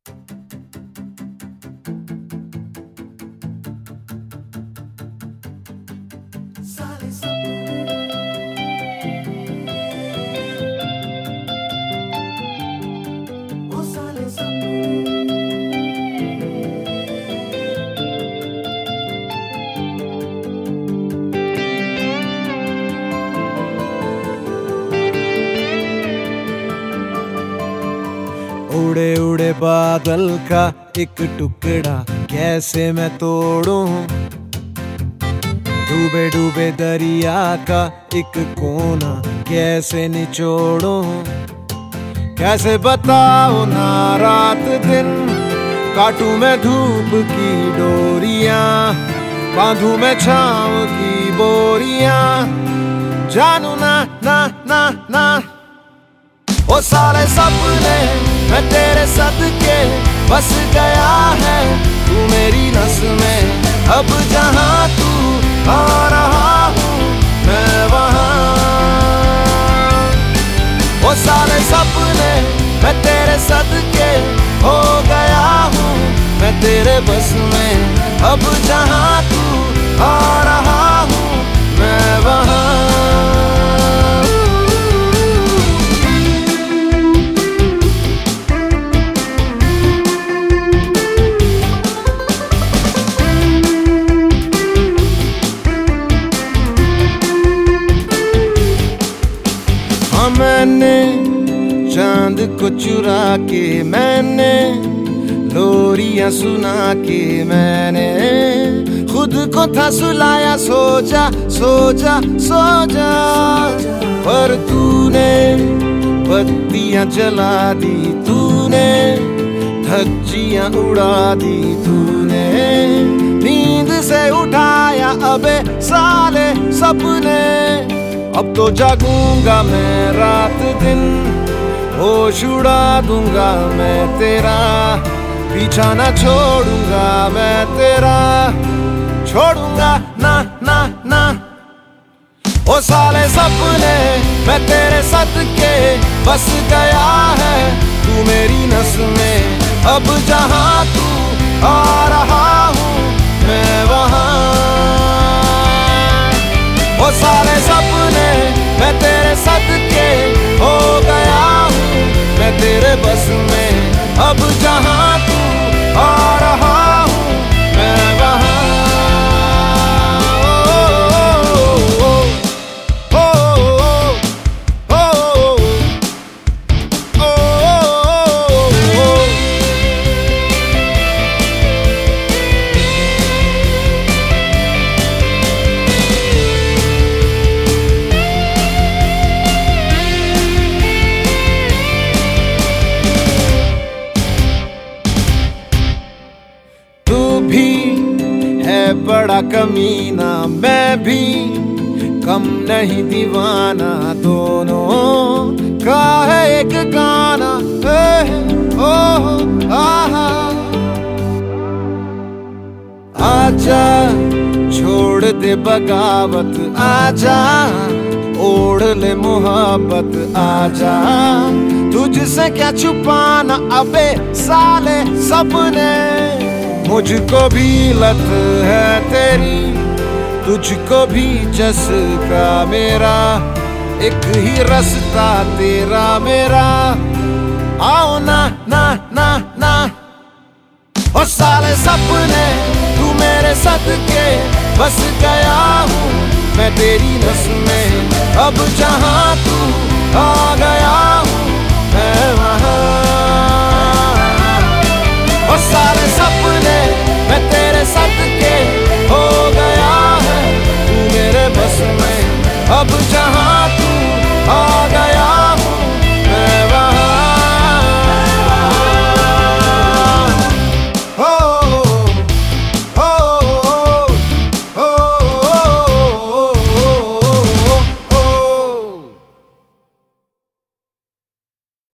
उड़े उड़े बादल का एक टुकड़ा कैसे मैं तोड़ूं, डूबे डूबे दरिया का एक कोना कैसे निचोड़ूं। कैसे बताओ ना रात दिन, काटूं मैं धूप की डोरियां, बांधूं मैं छांव की बोरियां, जानू ना ना ना ना। ओ सारे सपने मैं तेरे सदके बस गया है, तू मेरी नस में। अब जहां तू आ रहा हूँ मैं वहां। ओ सारे सपने मैं तेरे सदके हो गया हूँ मैं तेरे बस में। अब जहां तू आ रहा हूँ मैं वहां। मैंने चांद को चुरा के, मैंने लोरियां सुना के, मैंने खुद को था सुलाया, सो जा सो जा सो जा। पर तूने बत्तियां जला दी, तूने धज्जियां उड़ा दी, तूने नींद से उठाया अबे साले सपने। अब तो जागूंगा मैं रात दिन, होश उड़ा दूंगा मैं तेरा, पीछा ना छोड़ूंगा मैं तेरा, छोड़ूंगा ना ना ना। ओ साले सपने मैं तेरे सदके बस गया है, तू मेरी नस में। अब जहां तू आ रहा हूँ मैं वहां। ओ सारे सपने मैं तेरे सदके हो गया हूँ मैं तेरे बस में। अब जहां तू आ रहा हूँ मैं वहां। बड़ा कमीना मैं भी कम नहीं दीवाना, दोनों का है एक गाना। आहा आजा छोड़ दे बगावत, आजा ओढ़ ले मोहब्बत, आजा तुझसे क्या छुपाना अबे साले सपने। मुझको भी लत है तेरी, तुझको भी चस्का मेरा, एक ही रास्ता तेरा मेरा। आओ ना ना ना ना। ओ साले सपने तू मेरे सदके बस गया हूँ मैं तेरी नस में। अब जहां तू